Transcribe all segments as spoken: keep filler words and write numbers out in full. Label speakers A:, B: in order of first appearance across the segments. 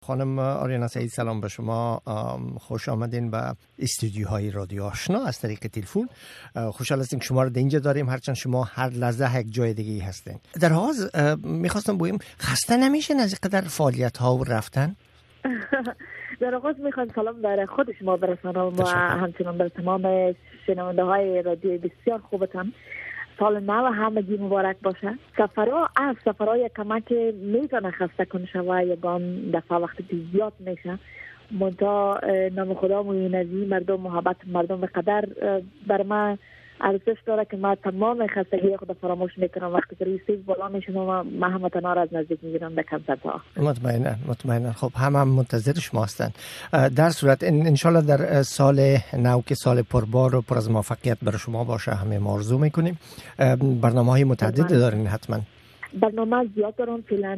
A: خانم آریانا سعید سلام به شما، خوش آمدین به استودیوهای رادیو آشنا از طریق تلفن. خوشحال هستیم که شما رو در اینجا داریم، هرچند شما هر لحظه یک جای دیگه هستین. در آغاز میخواستم بگم خسته نمیشین از اینقدر فعالیت ها و رفتن؟
B: در آغاز میخوام سلام برای خود شما برسانم و همچنان برای تمام شنونده های رادیو بسیار خوبتان. سال نو همگی مبارک باشه. سفرها از سفرهای کمک میتونه خسته کن شوه، یگان دفعه وقتی که زیاد میشه منتها نام خدا موینزی مردم محبت مردم به قدر بر من ارزش داره که من تمام خستگی خود فراموش میکنم. وقتی که روی سیز بالا میشم و من همه تنها را از نزدیک میگیرم به کنسرت ها.
A: مطمئنا مطمئنا. خب هم هم منتظر شما هستن. در صورت انشالله در سال نو که سال پربار و پر از موفقیت برای شما باشه همه ما آرزو میکنیم. برنامه های متعدد دارین حتما؟
B: برنامه زیاد دارم. فعلا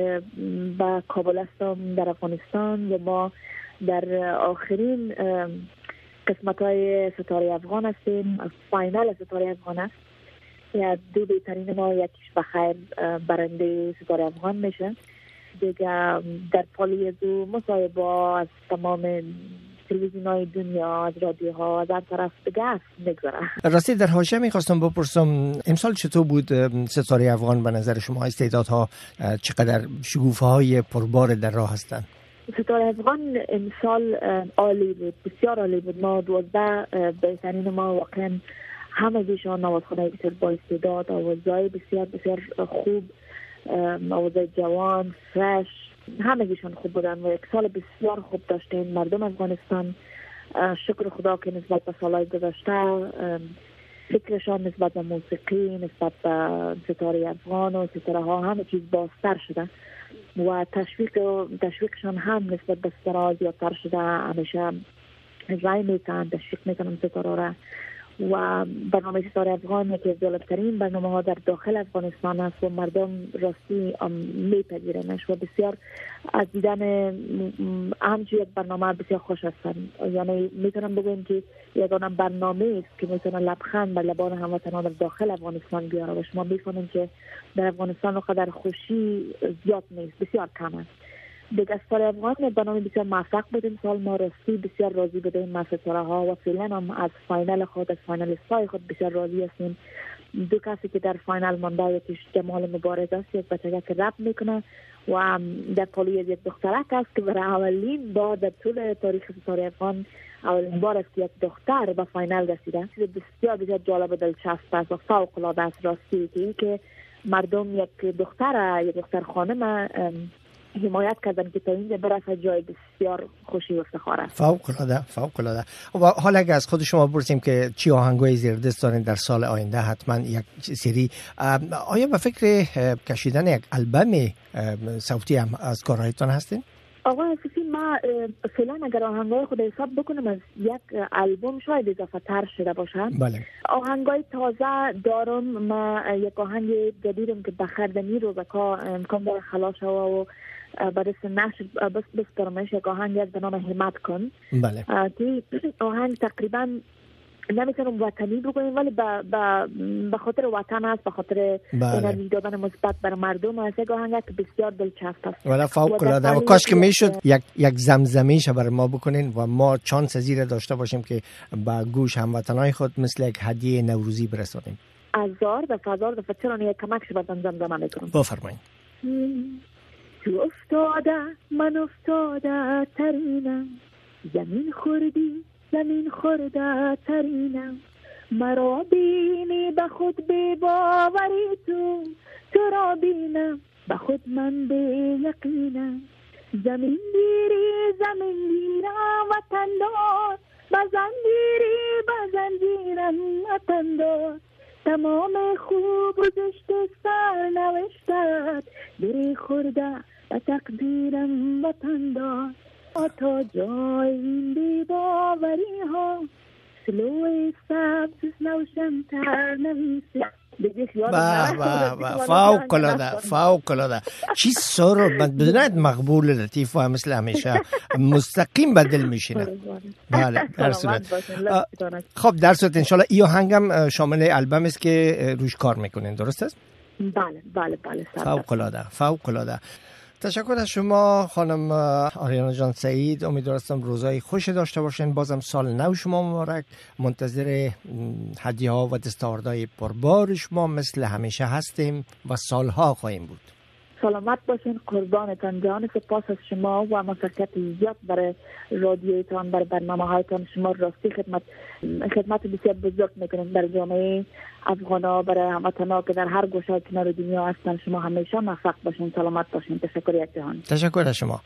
B: با کابل هستم در افغانستان و ما در آخرین قسمت های ستاره افغان هستیم. فاینال ستاره افغان است. یا دو بهترین ما یکیش بخیر برنده ستاره افغان میشه، دیگه در پالی دو مصاحبه از تمام تلویزیون های دنیا، از رادیوها، از هر طرف دیگه است میگذاره.
A: راستی در حاشیه میخواستم بپرسم امسال چطور بود ستاره افغان به نظر شما؟ استعدادها چقدر شکوفه های پربار در راه هستند؟
B: ستاره افغان امسال عالی بود، بسیار عالی بود. ما دوازده بهترین ما واقعا همه دیشان آوازخوانای بسیار با استعداد، آوازهای بسیار بسیار خوب، آوازهای جوان، فرش، همه دیشان خوب بودن و یک سال بسیار خوب داشتیم. مردم افغانستان شکر خدا که نسبت به سالهای گذشته فکرشان نسبت به موسیقی، نسبت به ستاره افغان و ستاره ها همه چیز بازتر شده و تشویق تشویقشان هم نسبت به ستاره زیادتر شده. همیشه رای میکنن، تشویق میکنن ستاره را و برنامه ستاره افغان یکی از جالبترین برنامه ها در داخل افغانستان است و مردم راستی میپذیرنش و بسیار از دیدن همچون یک برنامه بسیار خوش هستن. یعنی میتونم بگویم که یگانه برنامه است که میتونه لبخند بر لبان هموطنان در داخل افغانستان بیاره و شما میفهمید که در افغانستان قدر خوشی زیاد نیست، بسیار کم است. دیگه ستاره افغان برنامه بسیار موفق بودیم. سال ما راستی بسیار راضی بودیم از ستاره ها و فعلا هم از فاینال خود از فاینال سای خود بسیار راضی هستیم. دو کسی که در فاینال مانده، یکیش جمال مبارز است، یک بچه که رپ میکنه و در پالی یک دخترک است که برای اولین بار در طول تاریخ ستاره افغان اولین بار است که یک دختر به فاینال رسیده. بسیار بسیار جالب و دلچسب است و فوق العاده است راستی که اینکه مردم یک دختر یک دختر خانم حمایت کردن که تا اینجا برسه جای بسیار خوشی و افتخار است.
A: فوق العاده فوق العاده. و حالا اگه از خود شما بپرسیم که چی آهنگای زیر دست دارین در سال آینده، حتما یک سری، آیا به فکر کشیدن یک آلبوم صوتی هم از کارهایتان هستین؟
B: آقا اسفی ما فعلا اگر آهنگای خود حساب بکنم از یک آلبوم شاید اضافه تر شده باشه.
A: بله.
B: آهنگای تازه دارم. ما یک آهنگ جدیدم که بخردنی رو بکا امکان داره خلاص و برای نشر بس بسپرمش یک آهنگ از به نام همت کن.
A: بله.
B: که آهنگ تقریبا نمیتونم وطنی بگویم ولی به خاطر وطن است، به خاطر انرژی دادن مثبت بر مردم است. یک آهنگ که بسیار دلچسب است.
A: ولی فوق العاده. و کاش که میشد یک یک زمزمه‌ایش برای ما بکنین و ما چانس زیر داشته باشیم که با گوش هموطنای خود مثل یک هدیه نوروزی برسونیم.
B: هزار دفعه هزار دفعه چرا یک کمکش بدن زمزمه میکنم.
A: بفرمایید.
B: تو افتاده من افتاده ترینم، زمین خوردی زمین خورده ترینم، مرا بینی به خود بی باوری تو تو را بینم به خود من بی یقینم، زمین گیری زمین گیرم وطن دار، بزن گیری بزن گیرم وطن دار، تمام خوب و زشت سر نوشتت بری خورده به تقدیرم وطن دار، تا جای این بی باوری ها سلوی سبز نوشمتر نویسه.
A: با با با فوق العاده فوق العاده. چی سر بدونید مقبول لطیف و مثل همیشه مستقیم بدل میشینه. بله در صورت. خب در صورت انشالله این آهنگم شامل البوم است که روش کار میکنین، درست است؟
B: بله بله بله.
A: فوق العاده فوق العاده. تشکر از شما خانم آریانا جان سعید. امیدوارم روزای خوش داشته باشین. بازم سال نو شما مبارک. منتظر هدیه ها و دستاوردهای پربار شما مثل همیشه هستیم و سالها خواهیم بود.
B: سلامت باشین، قربانتان. جان سپاس از شما و مسکت زیاد برای رادیویتان، برای برنامه هایتان. شما راستی خدمت خدمت بسیار بزرگ میکنید برای جامعه افغانا، برای هموطنا که در هر گوشه کنار دنیا هستن. شما همیشه موفق باشین، سلامت باشین. تشکر یک جهان.
A: تشکر از شما.